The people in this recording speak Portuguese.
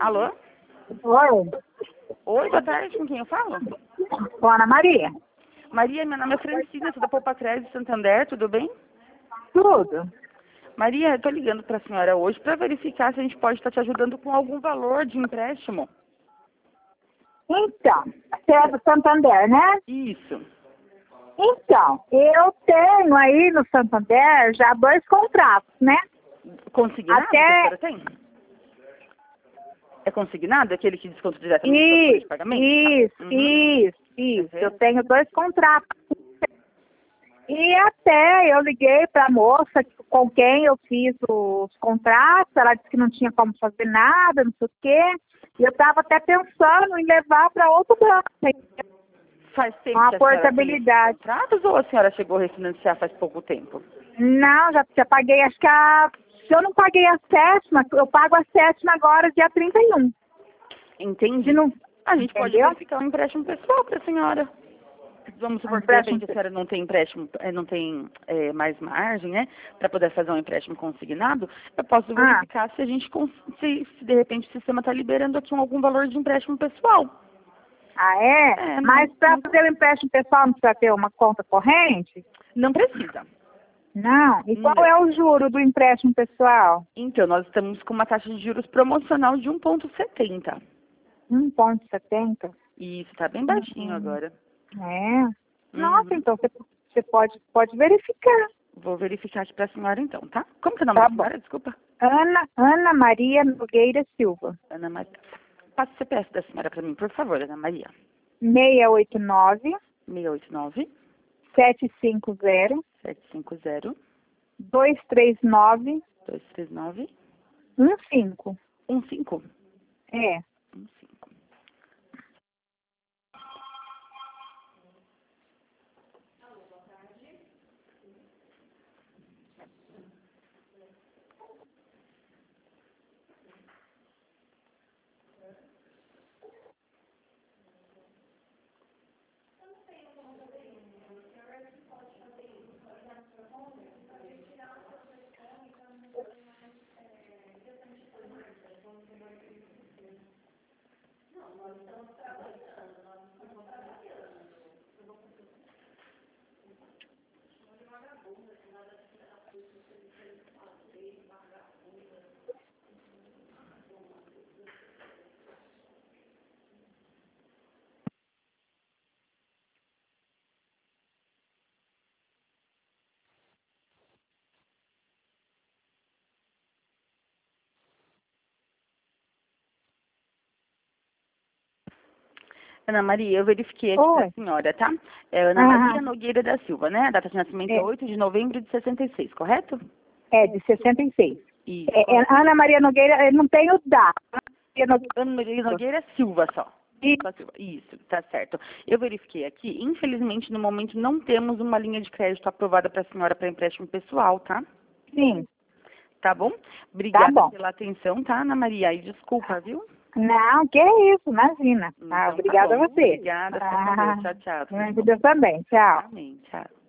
Alô? Oi, Oi, boa tarde, com quem eu falo? com a Ana Maria. Maria, meu nome é Francina, sou da Poupa Crédito Santander, tudo bem? Tudo. Maria, eu tô ligando para a senhora hoje para verificar se a gente pode estar te ajudando com algum valor de empréstimo. Então, você é do Santander, né? Isso. Então, eu tenho aí no Santander já 2 contratos, né? Consignado que a senhora tem? É consignado? Aquele que desconta diretamente da folha de pagamento? Isso. Uhum. Eu tenho 2 contratos. E até eu liguei para a moça com quem eu fiz os contratos, ela disse que não tinha como fazer nada, não sei o quê. E eu estava até pensando em levar para outro banco. Faz tempo Uma que a senhora tem portabilidade. esses contratos ou a senhora chegou a refinanciar faz pouco tempo? Não, já paguei, acho que se eu não paguei a 7ª, eu pago a 7ª agora, dia 31. Entendi. Não, A gente pode entendeu? verificar um empréstimo pessoal para a senhora. Vamos supor que de repente a senhora não tem empréstimo, não tem mais margem, né, para poder fazer um empréstimo consignado. Eu posso verificar se a gente se de repente o sistema está liberando aqui algum valor de empréstimo pessoal. Ah, é? Mas para fazer o empréstimo pessoal não precisa ter uma conta corrente? Não precisa. Não. E qual é o juro do empréstimo pessoal? Então, nós estamos com uma taxa de juros promocional de 1,70. 1,70? Isso, está bem baixinho agora. É. Nossa, então você pode verificar. Vou verificar aqui para a senhora então, tá? Como que é o nome da senhora? Desculpa. Ana Maria Nogueira Silva. Ana Maria. Passa o CPF da senhora para mim, por favor, Ana Maria. 689 689 750 750 239 239 15. 15. É. 15. Ana Maria, eu verifiquei aqui para a senhora, tá? É Ana Maria Nogueira da Silva, né? A data de nascimento é 8 de novembro de 66, correto? É, de 66. Isso. Ana Maria Nogueira, eu não tenho data. Ana Maria Nogueira Silva só. Isso, tá certo. Eu verifiquei aqui, infelizmente no momento não temos uma linha de crédito aprovada para a senhora para empréstimo pessoal, tá? Sim. Tá bom? Obrigada pela atenção, tá, Ana Maria? E desculpa, viu? Não, que isso, imagina. Então, obrigada a você. Obrigada, tchau, tchau. Deus também, tchau. Amém, tchau.